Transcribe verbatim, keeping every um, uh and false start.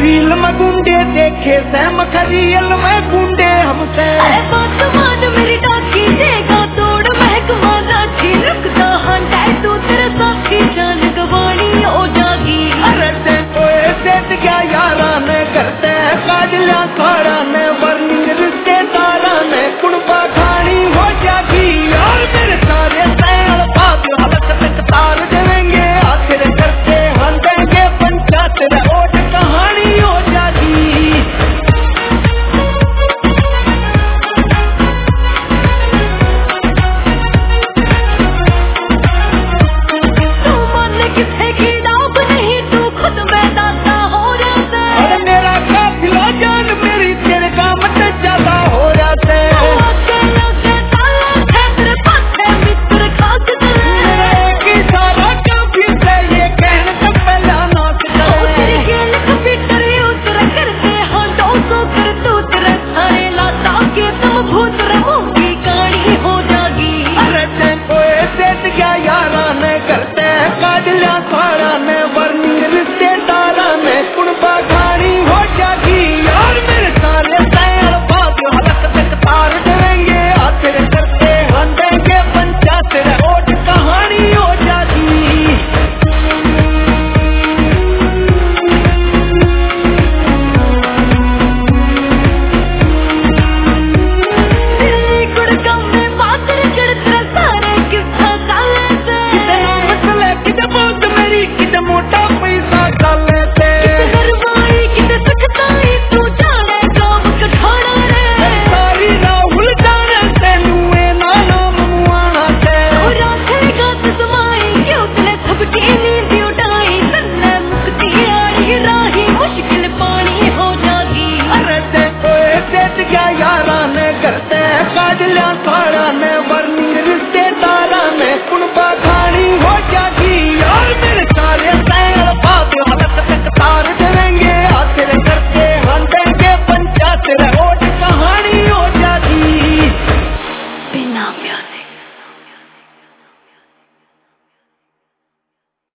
Reel में गुंडे देखे सैम खरील में गुंडे हमसे। बात मान मेरी डाकी देगा तोड़ महकमा लाठी रुकता हंडा तू तेरे साथी जान गवानी हो जागी। अरे ते ओए सेठ क्या यारा ने करते हैं काजला सारा ने वर्निंग रिश्तेदारा ने कुड़बा खानी हो जागी। और मेरे सारे सैल बात हलक तक तार देंगे आखिर करते हम देंगे पंचायत ओट कहानी हो जागी। करते हैं काजला सारा ने वर्नी